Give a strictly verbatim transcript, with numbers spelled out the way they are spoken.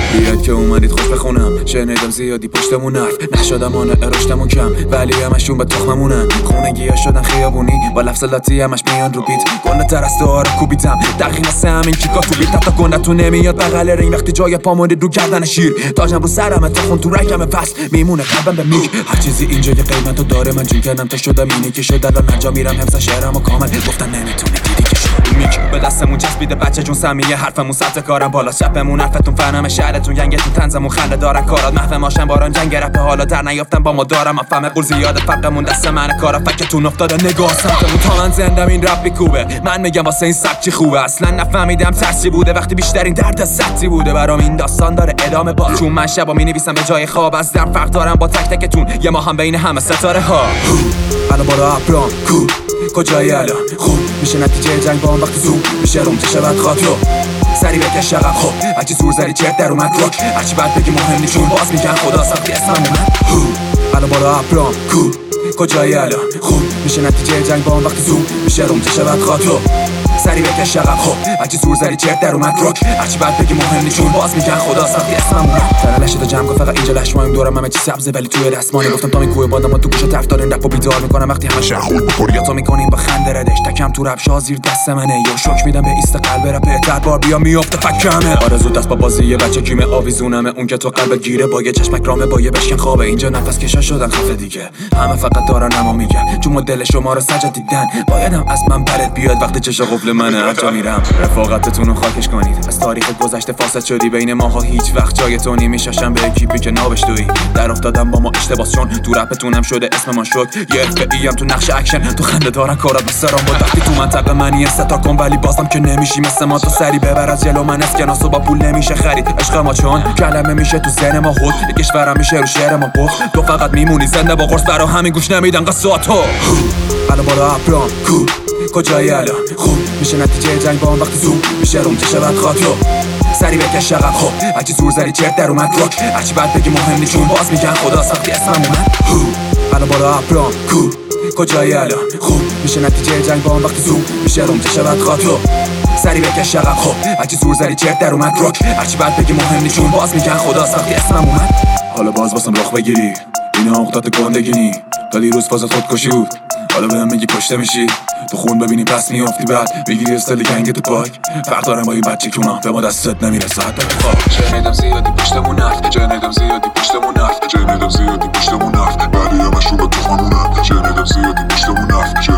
بیاد که اومدید خوش بخونم، شنیدم زیادی پشتمون حرف نشدم آنه رشتمون کم، ولی همشون به تخممونن. خونگی ها شدن خیابونی با لفظ لاتی همش میان رو بیت، گنده تر از داره کوبیدم دقیق مثل همین کیکا تو بیت. حتی گنده تو نمیاد بغل رین وقتی جای پا مونده رو گردن شیر، تاجم رو سرمه تا خون تو رگم پس میمونه قلبم به میک. هر چیزی اینجا یه قیمتو داره، من جون کردم تا شدم اینی که شد. الان هر جا میرم حفظ شعرمو کامل گفتن نمیتونه دیدی که شد. میک به دستمون چسبیده بچه جون سمیه، حرفمون سطح کارم بالا، چپمون حرفتون فنم شهرتون ینگتون تنزمون خنده دارن کارات محو ماشن باران جنگ رپ حالا در نیافتم با ما دارم افهم قول زیاده فرقمون دست من کارا فکتون افتاده نگاه سمتمون تا من زندم این رپ میکوبه. من میگم واسه این سبک چی خوبه، اصلا نفهمیدم ترسی بوده وقتی بیشترین درد سطحی بوده برام. این داستان داره ادامه با چون من شبا مینویسم به جای خواب، از در فرق دارم با تک تکتون یه ما هم بین همه ستاره ها. الان بالا ابرام کو کجایی الان خوب میشه نتیجه جنگ با هم وقتی زوم میشه روم چه شود خاطر سری بکش شقب. خب هرچی زور زری چرت در اومد روک، هرچی بعد بگی مهم نیست چون باز میگن خدا ساختی اسمم اومد. الان بالا ابرام کو کجایی الان خوب میشه نتیجه جنگ با هم وقتی زوم میشه روم چه شود خاطر سری بکش شقب. خب هرچی زور زری چرت در اومد روک، هرچی بعد بگی مهم نیست چون باز میگن خدا ساختی اسمم اومد. تنه لشه تا جمع گفت فقط اینجا لشمایم دورم همه چی سبزه ولی توی دستمانه. گفتم تا این کوه بادم تو گوشه طرف دارین رپو بیدار میکنم وقتی همه شهر خوب بخوری یا تو میکنیم با خنده ردش تکم تو رپ شاه زیر دست منه یا شوک میدم به ایست قلب رپ بهتر بار بیا میافته فکمه. آرزو دست با بازی یه بچه کیمه آویزونمه اون که تو قلب گیره با یه چشمک رامه با یه بشکن خوابه. اینجا نفس کشا شدن خفه دیگه همه فقط دارن اما میگن چون مدل شما رو سجا دیدن. بایدم از من برات بیاد وقتی چشا قفل منه هر جا میرم رفاقتتون رو خاکش کنید. از تاریخ گذشته فاسد شدی بین ماها هیچ وقت جای تو نمیشاشم به اکیپی که نابش تویی. در افتادم با ما اشتباس چون تو رپتونم شده اسم ما شد یه اف ای ام تو نقش اکشن تو خنده دارن کارات بسرام با وقتی تو منطقه منی ستا کن ولی بازم که نمیشی مثل ما. تو سری ببر از جلو من اسکناسو با پول نمیشه خرید عشق ما چون کلمه میشه تو ذهن ما خود یه کشورم میشه رو شعر ما گفت. تو فقط میمونی زنده با قرص برا همین گوش نمیدن قصاتو. الان بالا ابرام کو کجایی الان خوب میشه نتیجه جنگ با هم وقتی زوم میشه روم چه شود خاطر سری بکش شقب. خب هرچی زور زری چرت در اومد روک، هرچی بعد بگی مهم نیست چون باز میگن خدا ساختی اسمم اومد. الان بالا ابرام کو کجایی الان خوب میشه نتیجه جنگ با هم وقتی زوم میشه روم چه شود خاطر سری بکش شقب. خب هرچی زور زری چرت در اومد روک، هرچی بعد بگی مهم نیست چون باز میگن خدا ساختی اسمم اومد. حالا باز واسم رخ بگیری اینا عقدات گندگی نی تا دیروز فازت خودکشی بود حالا بهم میگی کشته میشی تو خون ببینی پس میافتی بعد میگیری استل گنگ تو پاک. فرق دارم با این بچه که اونا به ما دستت نمیرسه حتی بخواه. شنیدم زیادی پشتمون حرف شنیدم زیادی پشتمون حرف شنیدم زیادی پشتمون حرف ولی همشون به تخممونن. شنیدم زیادی پشتمون حرف